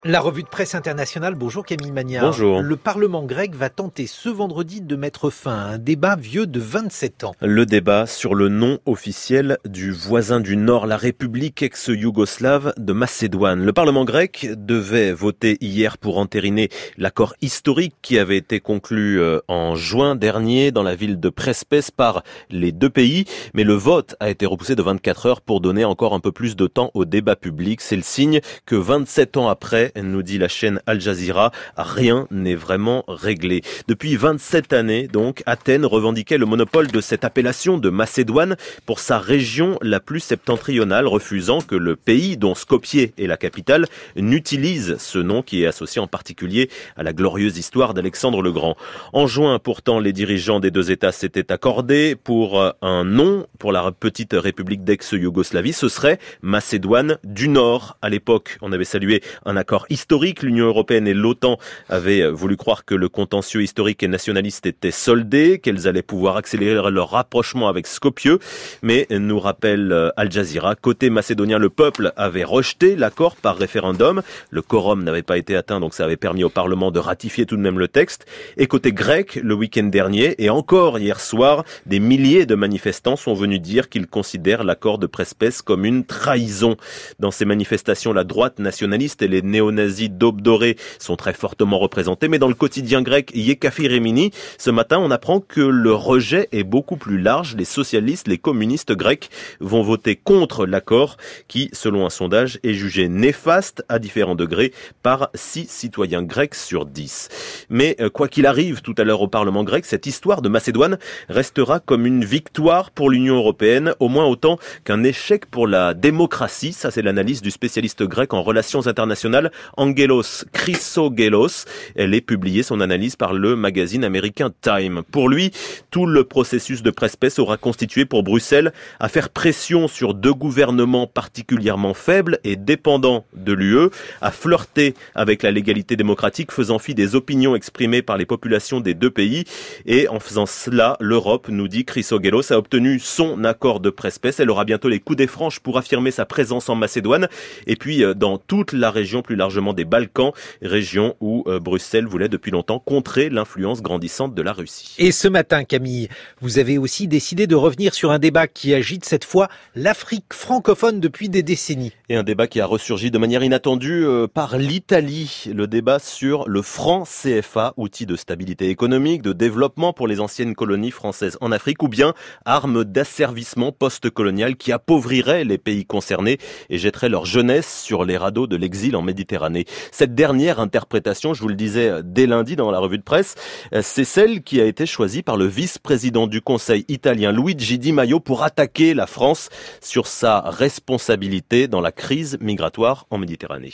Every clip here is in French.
La revue de presse internationale, bonjour Camille Magnard. Bonjour. Le Parlement grec va tenter ce vendredi de mettre fin à un débat vieux de 27 ans. Le débat sur le nom officiel du voisin du Nord, la République ex-yougoslave de Macédoine. Le Parlement grec devait voter hier pour entériner l'accord historique qui avait été conclu en juin dernier dans la ville de Prespes par les deux pays. Mais le vote a été repoussé de 24 heures pour donner encore un peu plus de temps au débat public. C'est le signe que 27 ans après, nous dit la chaîne Al Jazeera, rien n'est vraiment réglé. Depuis 27 années, donc, Athènes revendiquait le monopole de cette appellation de Macédoine pour sa région la plus septentrionale, refusant que le pays, dont Skopje est la capitale, n'utilise ce nom qui est associé en particulier à la glorieuse histoire d'Alexandre le Grand. En juin, pourtant, les dirigeants des deux États s'étaient accordés pour un nom pour la petite république d'ex-Yougoslavie. Ce serait Macédoine du Nord. À l'époque, on avait salué un accord historique. L'Union européenne et l'OTAN avaient voulu croire que le contentieux historique et nationaliste était soldé, qu'elles allaient pouvoir accélérer leur rapprochement avec Skopje. Mais, nous rappelle Al Jazeera, côté macédonien, le peuple avait rejeté l'accord par référendum. Le quorum n'avait pas été atteint, donc ça avait permis au Parlement de ratifier tout de même le texte. Et côté grec, le week-end dernier, et encore hier soir, des milliers de manifestants sont venus dire qu'ils considèrent l'accord de Prespes comme une trahison. Dans ces manifestations, la droite nationaliste et les néo-nazis d'Aube dorée sont très fortement représentés, mais dans le quotidien grec Yekafi Remini, ce matin, on apprend que le rejet est beaucoup plus large. Les socialistes, les communistes grecs vont voter contre l'accord qui, selon un sondage, est jugé néfaste à différents degrés par 6 citoyens grecs sur 10. Mais quoi qu'il arrive tout à l'heure au Parlement grec, cette histoire de Macédoine restera comme une victoire pour l'Union européenne, au moins autant qu'un échec pour la démocratie. Ça, c'est l'analyse du spécialiste grec en relations internationales, Angelos Chrysogelos. Elle est publiée, son analyse, par le magazine américain Time. Pour lui, tout le processus de Prespes aura constitué pour Bruxelles à faire pression sur deux gouvernements particulièrement faibles et dépendants de l'UE, à flirter avec la légalité démocratique, faisant fi des opinions exprimées par les populations des deux pays. Et en faisant cela, l'Europe, nous dit Chrysogelos, a obtenu son accord de Prespes. Elle aura bientôt les coudées franches pour affirmer sa présence en Macédoine. Et puis, dans toute la région, plus largement des Balkans, région où Bruxelles voulait depuis longtemps contrer l'influence grandissante de la Russie. Et ce matin, Camille, vous avez aussi décidé de revenir sur un débat qui agite cette fois l'Afrique francophone depuis des décennies. Et un débat qui a ressurgi de manière inattendue par l'Italie. Le débat sur le franc CFA, outil de stabilité économique, de développement pour les anciennes colonies françaises en Afrique, ou bien arme d'asservissement post-colonial qui appauvrirait les pays concernés et jetterait leur jeunesse sur les radeaux de l'exil en Méditerranée. Cette dernière interprétation, je vous le disais dès lundi dans la revue de presse, c'est celle qui a été choisie par le vice-président du Conseil italien Luigi Di Maio pour attaquer la France sur sa responsabilité dans la crise migratoire en Méditerranée.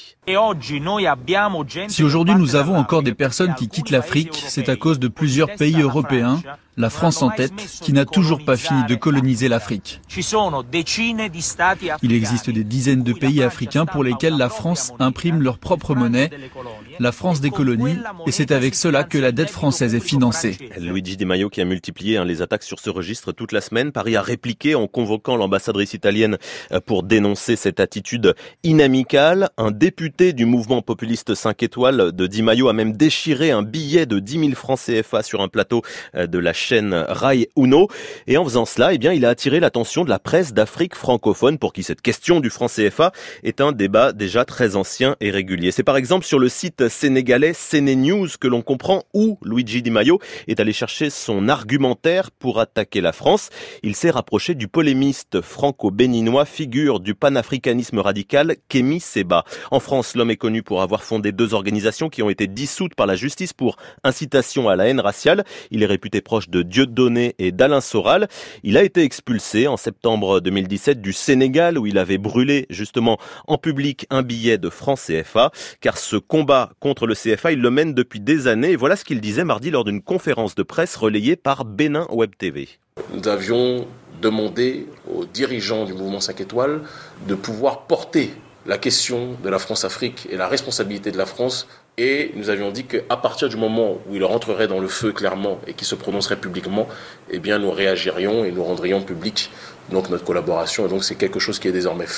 Si aujourd'hui nous avons encore des personnes qui quittent l'Afrique, c'est à cause de plusieurs pays européens, la France en tête, qui n'a toujours pas fini de coloniser l'Afrique. Il existe des dizaines de pays africains pour lesquels la France imprime leur propre monnaie, la France des colonies, et c'est avec cela que la dette française est financée. Luigi Di Maio qui a multiplié les attaques sur ce registre toute la semaine. Paris a répliqué en convoquant l'ambassadrice italienne pour dénoncer cette attitude inamicale. Un député du mouvement populiste 5 étoiles de Di Maio a même déchiré un billet de 10 000 francs CFA sur un plateau de la chaîne Rai Uno. Et en faisant cela, il a attiré l'attention de la presse d'Afrique francophone pour qui cette question du franc CFA est un débat déjà très ancien et régulier. C'est par exemple sur le site sénégalais CNews que l'on comprend où Luigi Di Maio est allé chercher son argumentaire pour attaquer la France. Il s'est rapproché du polémiste franco-béninois, figure du panafricanisme radical, Kémi Séba. En France, l'homme est connu pour avoir fondé 2 organisations qui ont été dissoutes par la justice pour incitation à la haine raciale. Il est réputé proche de Dieudonné et d'Alain Soral. Il a été expulsé en septembre 2017 du Sénégal où il avait brûlé justement en public un billet de francs CFA, car ce combat contre le CFA, il le mène depuis des années. Et voilà ce qu'il disait mardi lors d'une conférence de presse relayée par Bénin Web TV. Nous avions demandé aux dirigeants du mouvement 5 étoiles de pouvoir porter la question de la France-Afrique et la responsabilité de la France. Et nous avions dit qu'à partir du moment où il rentrerait dans le feu clairement et qu'il se prononcerait publiquement, eh bien nous réagirions et nous rendrions public donc notre collaboration. Et donc c'est quelque chose qui est désormais fait.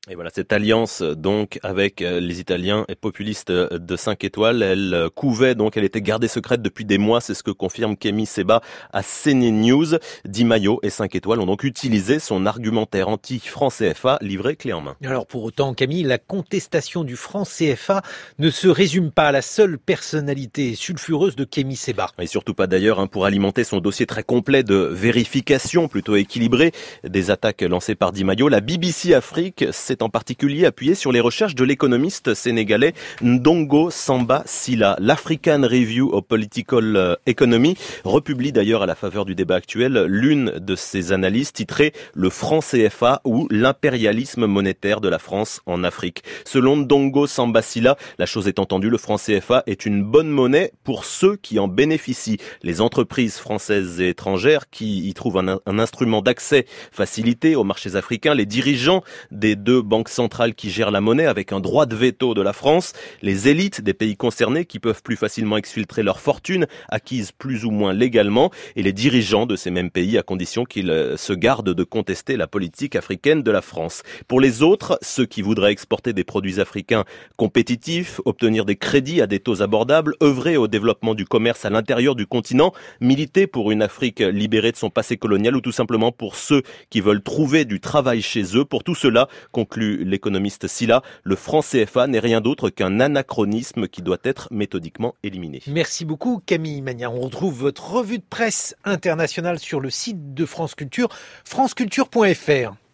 Et voilà, cette alliance donc avec les Italiens et populistes de 5 étoiles, elle couvait donc, elle était gardée secrète depuis des mois, c'est ce que confirme Kémy Séba à CNews. Di Maio et 5 étoiles ont donc utilisé son argumentaire anti-franc CFA livré clé en main. Alors pour autant, Camille, la contestation du franc CFA ne se résume pas à la seule personnalité sulfureuse de Kémy Séba. Et surtout pas d'ailleurs pour alimenter son dossier très complet de vérification plutôt équilibré des attaques lancées par Di Maio. La BBC Afrique s'est en particulier appuyé sur les recherches de l'économiste sénégalais Ndongo Samba Sylla. L'African Review of Political Economy republie d'ailleurs à la faveur du débat actuel l'une de ses analyses titrée « Le franc CFA ou l'impérialisme monétaire de la France en Afrique ». Selon Ndongo Samba Sylla, la chose est entendue, le franc CFA est une bonne monnaie pour ceux qui en bénéficient. Les entreprises françaises et étrangères qui y trouvent un instrument d'accès facilité aux marchés africains, les dirigeants des deux banques centrales qui gèrent la monnaie avec un droit de veto de la France, les élites des pays concernés qui peuvent plus facilement exfiltrer leurs fortunes acquises plus ou moins légalement et les dirigeants de ces mêmes pays à condition qu'ils se gardent de contester la politique africaine de la France. Pour les autres, ceux qui voudraient exporter des produits africains compétitifs, obtenir des crédits à des taux abordables, œuvrer au développement du commerce à l'intérieur du continent, militer pour une Afrique libérée de son passé colonial ou tout simplement pour ceux qui veulent trouver du travail chez eux, pour tout cela, conclut l'économiste Sylla, le franc CFA n'est rien d'autre qu'un anachronisme qui doit être méthodiquement éliminé. Merci beaucoup Camille Magnard. On retrouve votre revue de presse internationale sur le site de France Culture, franceculture.fr.